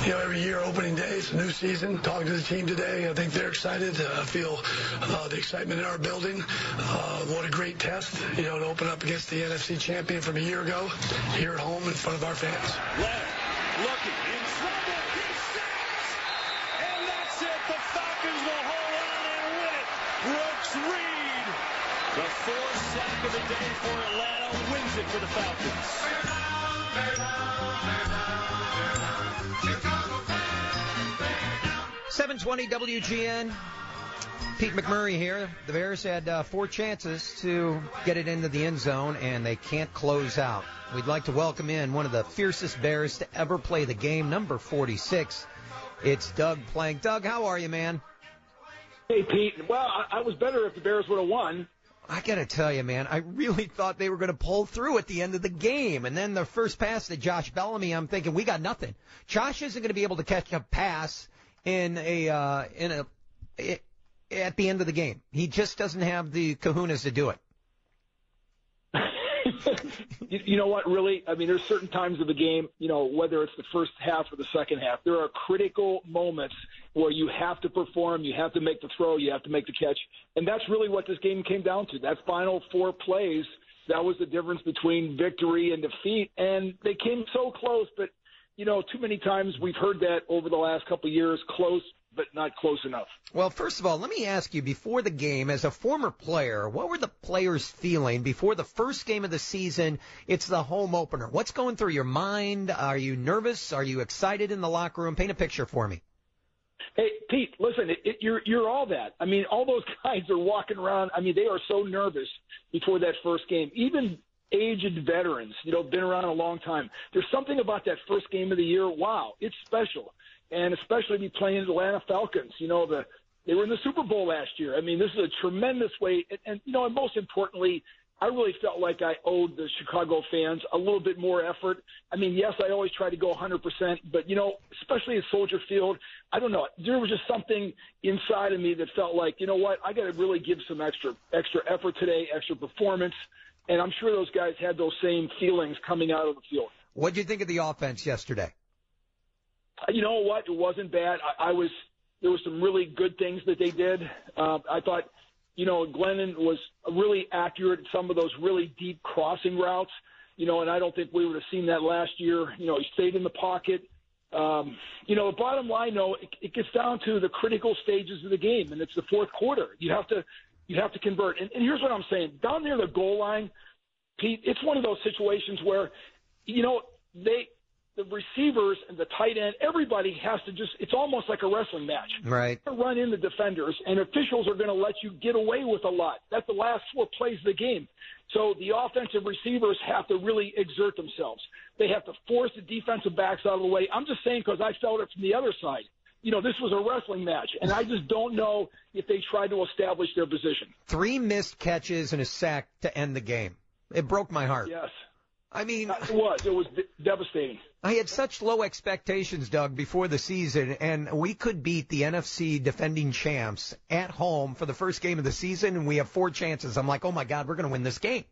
every year, opening day, it's a new season. Talking to the team today, I think they're excited. I feel the excitement in our building. What a great test, to open up against the NFC champion from a year ago here at home in front of our fans. Leonard looking in trouble. He sacks, and that's it. The Falcons will hold on and win it. Brooks Reed, the fourth sack of the day for Atlanta, wins it for the Falcons. 720 WGN. Pete McMurray here. The Bears had 4 chances to get it into the end zone, and they can't close out. We'd like to welcome in one of the fiercest Bears to ever play the game, number 46. It's Doug Plank. Doug, how are you, man? Hey, Pete. Well, I was better if the Bears would have won. I got to tell you, man, I really thought they were going to pull through at the end of the game. And then the first pass to Josh Bellamy, I'm thinking, we got nothing. Josh isn't going to be able to catch a pass at the end of the game. He just doesn't have the kahunas to do it. You know what, really? I mean, there's certain times of the game, whether it's the first half or the second half, there are critical moments where you have to perform, you have to make the throw, you have to make the catch. And that's really what this game came down to. That final 4 plays, that was the difference between victory and defeat. And they came so close, but, too many times we've heard that over the last couple of years, close but not close enough. Well, first of all, let me ask you, before the game, as a former player, what were the players feeling before the first game of the season? It's the home opener. What's going through your mind? Are you nervous? Are you excited in the locker room? Paint a picture for me. Hey, Pete, listen, you're all that. I mean, all those guys are walking around. I mean, they are so nervous before that first game. Even aged veterans, been around a long time. There's something about that first game of the year. Wow, it's special. And especially be playing the Atlanta Falcons. They were in the Super Bowl last year. I mean, this is a tremendous way. And most importantly, I really felt like I owed the Chicago fans a little bit more effort. I mean, yes, I always try to go 100%, but, especially at Soldier Field, I don't know. There was just something inside of me that felt like, what, I got to really give some extra effort today, extra performance. And I'm sure those guys had those same feelings coming out of the field. What did you think of the offense yesterday? You know what? It wasn't bad. There were some really good things that they did. I thought, Glennon was really accurate at some of those really deep crossing routes, and I don't think we would have seen that last year. He stayed in the pocket. The bottom line, though, it gets down to the critical stages of the game, and it's the fourth quarter. You have to convert. And here's what I'm saying. Down near the goal line, Pete, it's one of those situations where, the receivers and the tight end, everybody has to it's almost like a wrestling match. Right. You're gonna run in the defenders, and officials are going to let you get away with a lot. That's the last 4 plays of the game. So the offensive receivers have to really exert themselves. They have to force the defensive backs out of the way. I'm just saying because I felt it from the other side. This was a wrestling match, and I just don't know if they tried to establish their position. 3 missed catches and a sack to end the game. It broke my heart. Yes. I mean, it was devastating. I had such low expectations, Doug, before the season, and we could beat the NFC defending champs at home for the first game of the season, and we have 4 chances. I'm like, oh, my God, we're going to win this game.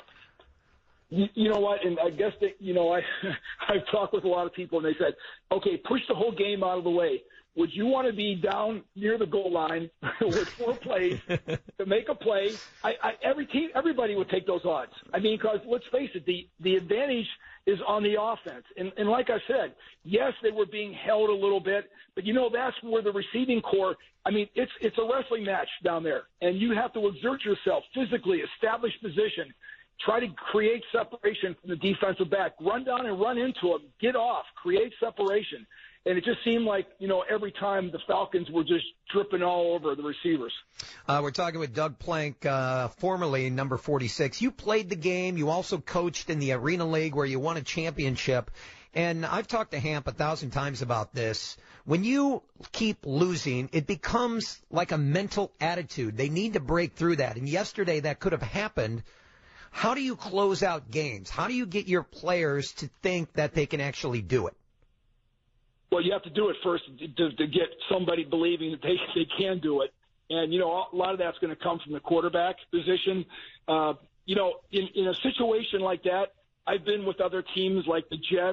You know what? And I guess that, I've talked with a lot of people, and they said, okay, push the whole game out of the way. Would you want to be down near the goal line with 4 plays to make a play? Everybody would take those odds. I mean, because let's face it, the advantage is on the offense. And like I said, yes, they were being held a little bit, but that's where the receiving core. I mean, it's a wrestling match down there, and you have to exert yourself physically, establish position, try to create separation from the defensive back, run down and run into him, get off, create separation. And it just seemed like, every time the Falcons were just dripping all over the receivers. We're talking with Doug Plank, formerly number 46. You played the game. You also coached in the Arena League where you won a championship. And I've talked to Hamp 1,000 times about this. When you keep losing, it becomes like a mental attitude. They need to break through that. And yesterday that could have happened. How do you close out games? How do you get your players to think that they can actually do it? Well, you have to do it first to get somebody believing that they can do it. And, a lot of that's going to come from the quarterback position. In a situation like that, I've been with other teams like the Jets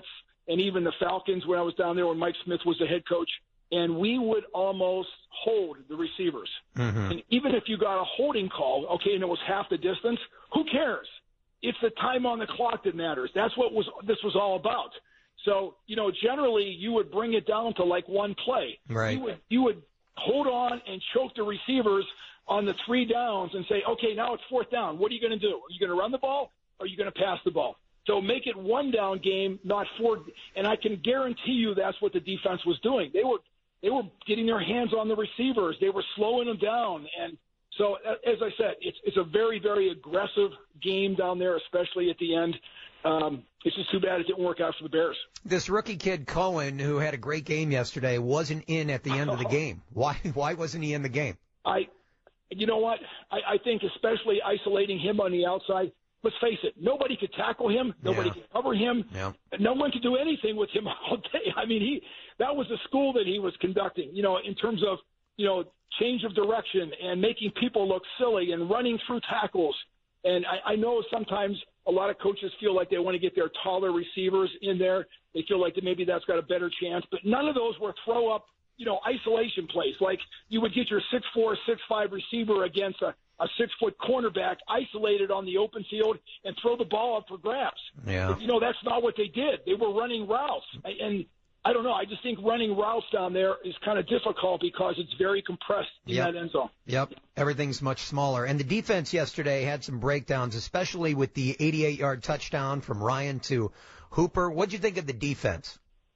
and even the Falcons when I was down there when Mike Smith was the head coach, and we would almost hold the receivers. And even if you got a holding call, okay, and it was half the distance, who cares? It's the time on the clock that matters. That's what this was all about. So, generally you would bring it down to like one play. Right. You would hold on and choke the receivers on the 3 downs and say, okay, now it's 4th down. What are you going to do? Are you going to run the ball or are you going to pass the ball? So make it 1-down game, not 4. And I can guarantee you that's what the defense was doing. They were getting their hands on the receivers. They were slowing them down. And so, as I said, it's a very, very aggressive game down there, especially at the end. It's just too bad it didn't work out for the Bears. This rookie kid, Cohen, who had a great game yesterday, wasn't in at the end of the game. Why wasn't he in the game? You know what? I think especially isolating him on the outside, let's face it, nobody could tackle him. Nobody could cover him. Yeah. No one could do anything with him all day. I mean, that was the school that he was conducting, in terms of, change of direction and making people look silly and running through tackles. And I know sometimes a lot of coaches feel like they want to get their taller receivers in there. They feel like that maybe that's got a better chance. But none of those were throw-up, isolation plays. Like you would get your 6'4", 6'5" receiver against a 6-foot cornerback isolated on the open field and throw the ball up for grabs. Yeah. But, that's not what they did. They were running routes. And I don't know. I just think running routes down there is kind of difficult because it's very compressed in that end zone. Yep. Everything's much smaller. And the defense yesterday had some breakdowns, especially with the 88-yard touchdown from Ryan to Hooper. What'd you think of the defense?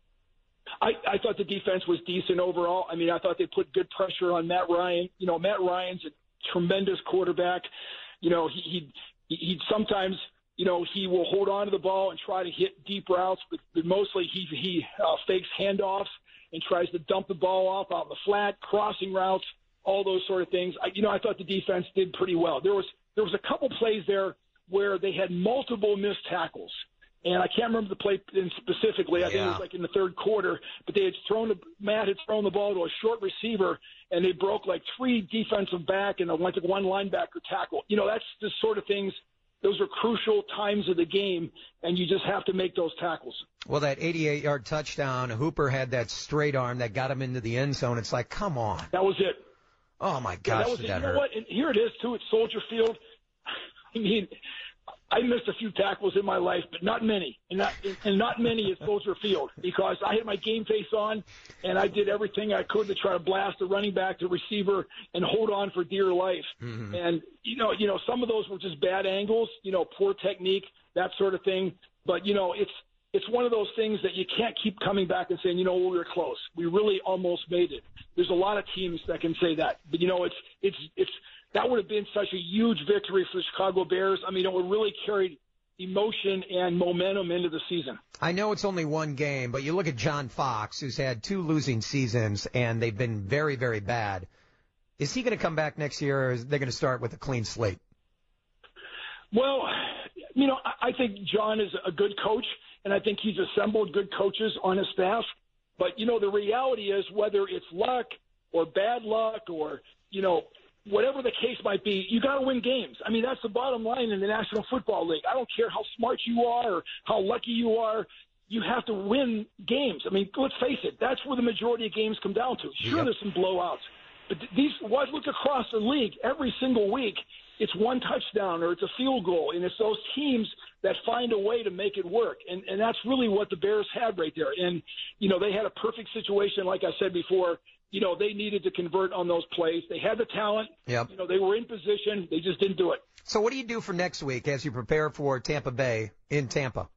I thought the defense was decent overall. I mean, I thought they put good pressure on Matt Ryan. Matt Ryan's a tremendous quarterback. He sometimes, he will hold on to the ball and try to hit deep routes, but mostly he fakes handoffs and tries to dump the ball off out in the flat, crossing routes, all those sort of things. I thought the defense did pretty well. There was a couple plays there where they had multiple missed tackles. And I can't remember the play specifically. I think it was like in the third quarter. But Matt had thrown the ball to a short receiver, and they broke like 3 defensive back and went to 1 linebacker tackle. That's the sort of things. Those are crucial times of the game, and you just have to make those tackles. Well, that 88-yard touchdown, Hooper had that straight arm that got him into the end zone. It's like, come on. That was it. Oh, my gosh, that hurt. You know what? And here it is, too, at Soldier Field. I mean, I missed a few tackles in my life, but not many, and not many at Soldier Field, because I had my game face on, and I did everything I could to try to blast the running back, the receiver, and hold on for dear life. Mm-hmm. And some of those were just bad angles, poor technique, that sort of thing. But it's one of those things that you can't keep coming back and saying, we were close. We really almost made it. There's a lot of teams that can say that, but it's. That would have been such a huge victory for the Chicago Bears. I mean, it would really carry emotion and momentum into the season. I know it's only one game, but you look at John Fox, who's had 2 losing seasons, and they've been very, very bad. Is he going to come back next year, or is they going to start with a clean slate? Well, I think John is a good coach, and I think he's assembled good coaches on his staff. But, the reality is, whether it's luck or bad luck or, whatever the case might be, you got to win games. I mean, that's the bottom line in the National Football League. I don't care how smart you are or how lucky you are. You have to win games. I mean, let's face it. That's where the majority of games come down to. Sure, There's some blowouts. But look across the league. Every single week, it's 1 touchdown or it's a field goal. And it's those teams that find a way to make it work. And that's really what the Bears had right there. And, they had a perfect situation, like I said before. They needed to convert on those plays. They had the talent. Yep. They were in position. They just didn't do it. So what do you do for next week as you prepare for Tampa Bay in Tampa?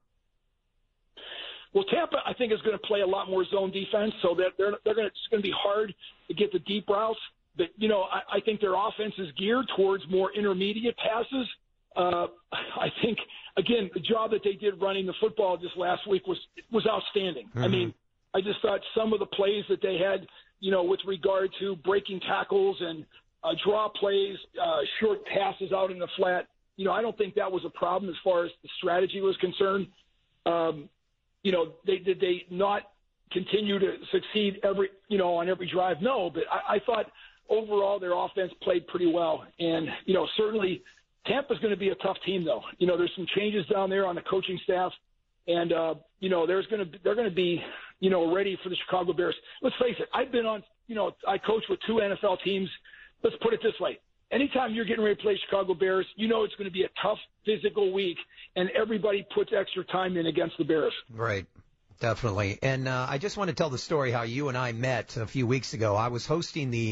Well, Tampa, I think, is going to play a lot more zone defense, so that it's going to be hard to get the deep routes. But, I think their offense is geared towards more intermediate passes. I think, again, the job that they did running the football this last week was outstanding. Mm-hmm. I mean, I just thought some of the plays that they had, with regard to breaking tackles and draw plays, short passes out in the flat, I don't think that was a problem as far as the strategy was concerned. Did they not continue to succeed on every drive? No, but I thought overall their offense played pretty well. And, certainly Tampa's going to be a tough team, though. There's some changes down there on the coaching staff. And, they're going to be, ready for the Chicago Bears. Let's face it. I've been on, I coach with 2 NFL teams. Let's put it this way. Anytime you're getting ready to play Chicago Bears, it's going to be a tough physical week, and everybody puts extra time in against the Bears. Right. Definitely. And I just want to tell the story how you and I met a few weeks ago. I was hosting the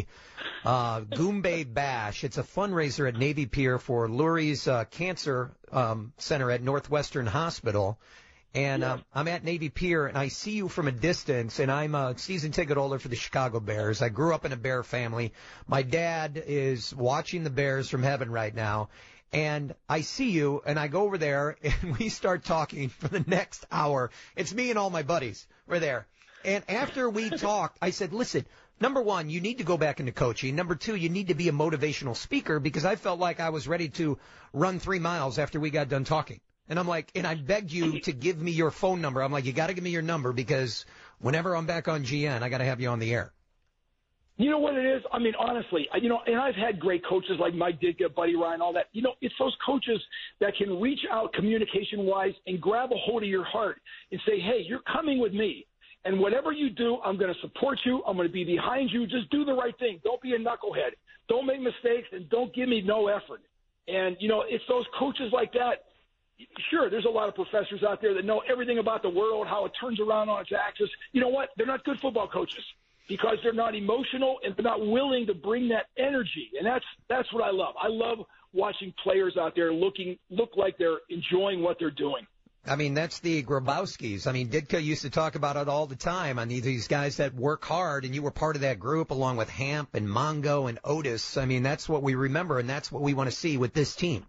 Goombay Bash. It's a fundraiser at Navy Pier for Lurie's Cancer Center at Northwestern Hospital. And I'm at Navy Pier, and I see you from a distance, and I'm a season ticket holder for the Chicago Bears. I grew up in a Bear family. My dad is watching the Bears from heaven right now. And I see you, and I go over there, and we start talking for the next hour. It's me and all my buddies. We're there. And after we talked, I said, listen, number one, you need to go back into coaching. Number two, you need to be a motivational speaker, because I felt like I was ready to run 3 miles after we got done talking. And I'm like, and I begged you to give me your phone number. I'm like, you got to give me your number, because whenever I'm back on GN, I got to have you on the air. You know what it is? I mean, honestly, and I've had great coaches like Mike Ditka, Buddy Ryan, all that. It's those coaches that can reach out communication-wise and grab a hold of your heart and say, hey, you're coming with me. And whatever you do, I'm going to support you. I'm going to be behind you. Just do the right thing. Don't be a knucklehead. Don't make mistakes, and don't give me no effort. And, it's those coaches like that. Sure, there's a lot of professors out there that know everything about the world, how it turns around on its axis. You know what? They're not good football coaches, because they're not emotional and they're not willing to bring that energy. And that's what I love. I love watching players out there look like they're enjoying what they're doing. I mean, that's the Grabowskis. I mean, Ditka used to talk about it all the time. I mean, these guys that work hard, and you were part of that group along with Hamp and Mongo and Otis. I mean, that's what we remember, and that's what we want to see with this team.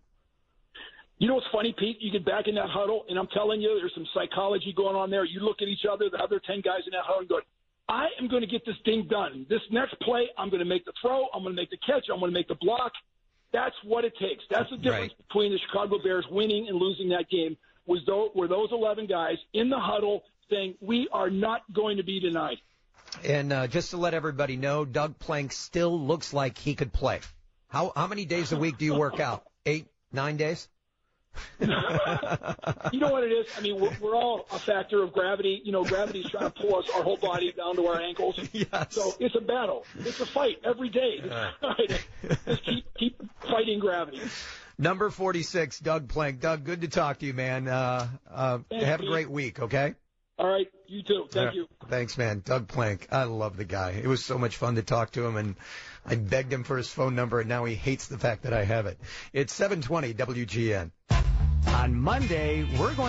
You know what's funny, Pete? You get back in that huddle, and I'm telling you, there's some psychology going on there. You look at each other, the other 10 guys in that huddle, and go, I am going to get this thing done. This next play, I'm going to make the throw. I'm going to make the catch. I'm going to make the block. That's what it takes. That's the difference between the Chicago Bears winning and losing that game, were those 11 guys in the huddle saying, we are not going to be denied. And just to let everybody know, Doug Plank still looks like he could play. How many days a week do you work out? 8, 9 days? You know what it is? I mean, we're all a factor of gravity. Gravity's trying to pull us, our whole body down to our ankles. Yes. So it's a battle. It's a fight every day. Just keep fighting gravity. Number 46, Doug Plank. Doug, good to talk to you, man. Have a great week, okay? All right, you too. Thank you. Thanks, man. Doug Plank. I love the guy. It was so much fun to talk to him, and I begged him for his phone number, and now he hates the fact that I have it. It's 720 WGN. On Monday, we're going